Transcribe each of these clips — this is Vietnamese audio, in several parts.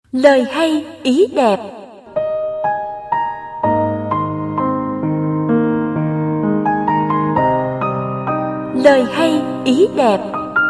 Lời hay ý đẹp. Lời hay ý đẹp.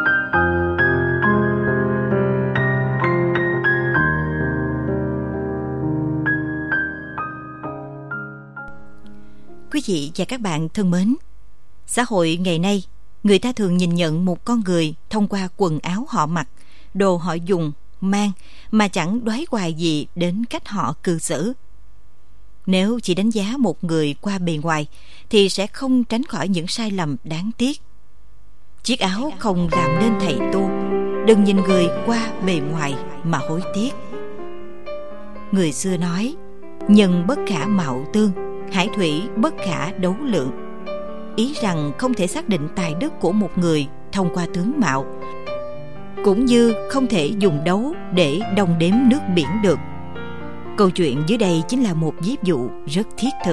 Quý vị và các bạn thân mến, xã hội ngày nay, người ta thường nhìn nhận một con người thông qua quần áo họ mặc, đồ họ dùng, mang, mà chẳng đoái hoài gì đến cách họ cư xử. Nếu chỉ đánh giá một người qua bề ngoài thì sẽ không tránh khỏi những sai lầm đáng tiếc. Chiếc áo không làm nên thầy tu, đừng nhìn người qua bề ngoài mà hối tiếc. Người xưa nói, nhân bất khả mạo tương, hải thủy bất khả đấu lượng. Ý rằng không thể xác định tài đức của một người thông qua tướng mạo, cũng như không thể dùng đấu để đong đếm nước biển được. Câu chuyện dưới đây chính là một ví dụ rất thiết thực.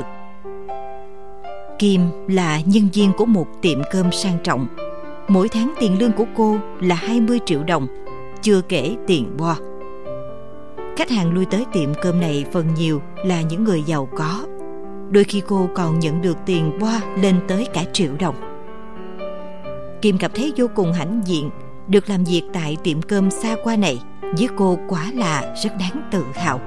Kim là nhân viên của một tiệm cơm sang trọng. Mỗi tháng tiền lương của cô là 20 triệu đồng, chưa kể tiền bo. Khách hàng lui tới tiệm cơm này phần nhiều là những người giàu có. Đôi khi cô còn nhận được tiền bo lên tới cả triệu đồng. Kim cảm thấy vô cùng hãnh diện được làm việc tại tiệm cơm xa hoa này. Với cô quả là rất đáng tự hào.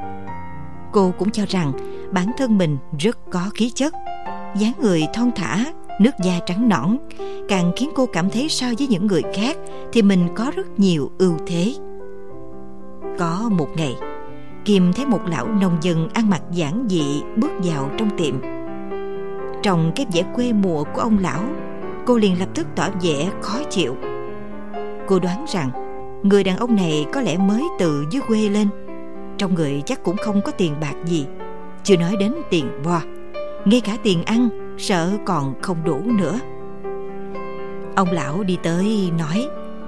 Cô cũng cho rằng bản thân mình rất có khí chất, dáng người thon thả, nước da trắng nõn, càng khiến cô cảm thấy so với những người khác thì mình có rất nhiều ưu thế. Có một ngày, Kim thấy một lão nông dân ăn mặc giản dị bước vào trong tiệm. Trong cái vẻ quê mùa của ông lão, cô liền lập tức tỏ vẻ khó chịu. Cô đoán rằng người đàn ông này có lẽ mới từ dưới quê lên, trong người chắc cũng không có tiền bạc gì, chưa nói đến tiền bo, ngay cả tiền ăn sợ còn không đủ nữa. Ông lão đi tới nói,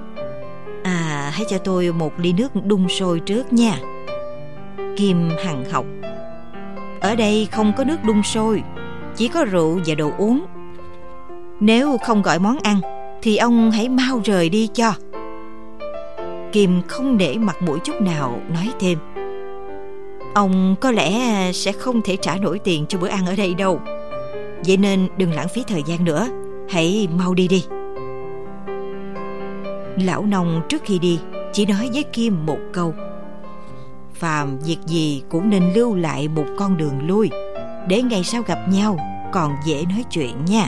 hãy cho tôi một ly nước đun sôi trước nha. Kim hằn học, ở đây không có nước đun sôi, chỉ có rượu và đồ uống. Nếu không gọi món ăn thì ông hãy mau rời đi cho. Kim không để mặt mũi chút nào nói thêm, ông có lẽ sẽ không thể trả nổi tiền cho bữa ăn ở đây đâu, vậy nên đừng lãng phí thời gian nữa, hãy mau đi đi. Lão nông trước khi đi chỉ nói với Kim một câu, phàm việc gì cũng nên lưu lại một con đường lui, để ngày sau gặp nhau còn dễ nói chuyện nha.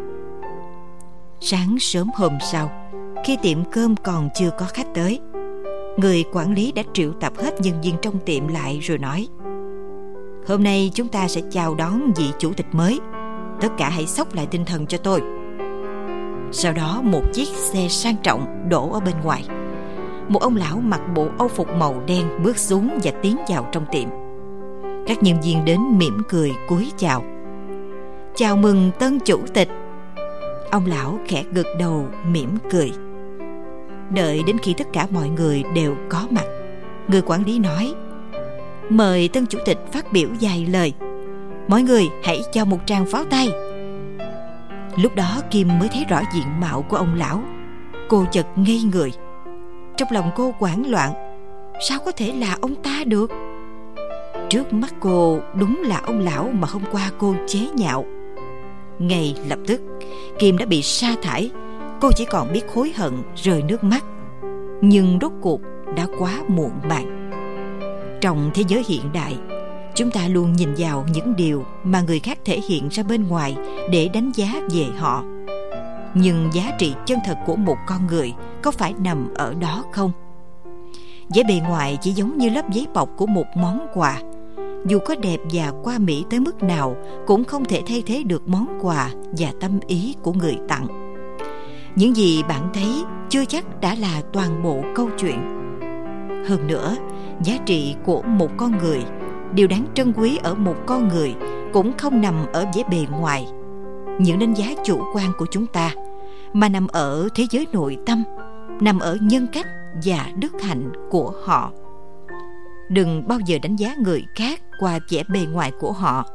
Sáng sớm hôm sau, khi tiệm cơm còn chưa có khách tới, người quản lý đã triệu tập hết nhân viên trong tiệm lại rồi nói, hôm nay chúng ta sẽ chào đón vị chủ tịch mới, tất cả hãy xốc lại tinh thần cho tôi. Sau đó một chiếc xe sang trọng đổ ở bên ngoài. Một ông lão mặc bộ âu phục màu đen bước xuống và tiến vào trong tiệm. Các nhân viên đến mỉm cười cúi chào. Chào mừng tân chủ tịch. Ông lão khẽ gật đầu mỉm cười. Đợi đến khi tất cả mọi người đều có mặt, người quản lý nói, mời tân chủ tịch phát biểu vài lời. Mọi người hãy cho một tràng pháo tay. Lúc đó Kim mới thấy rõ diện mạo của ông lão. Cô chợt ngây người. Trong lòng cô hoảng loạn, sao có thể là ông ta được? Trước mắt cô đúng là ông lão mà hôm qua cô chế nhạo. Ngay lập tức Kim đã bị sa thải. Cô chỉ còn biết hối hận rơi nước mắt. Nhưng rốt cuộc đã quá muộn màng. Trong thế giới hiện đại, chúng ta luôn nhìn vào những điều mà người khác thể hiện ra bên ngoài để đánh giá về họ. Nhưng giá trị chân thật của một con người có phải nằm ở đó không? Vẻ bề ngoài chỉ giống như lớp giấy bọc của một món quà. Dù có đẹp và qua mỹ tới mức nào cũng không thể thay thế được món quà và tâm ý của người tặng. Những gì bạn thấy chưa chắc đã là toàn bộ câu chuyện. Hơn nữa, giá trị của một con người, điều đáng trân quý ở một con người cũng không nằm ở vẻ bề ngoài, những đánh giá chủ quan của chúng ta, mà nằm ở thế giới nội tâm, nằm ở nhân cách và đức hạnh của họ. Đừng bao giờ đánh giá người khác qua vẻ bề ngoài của họ.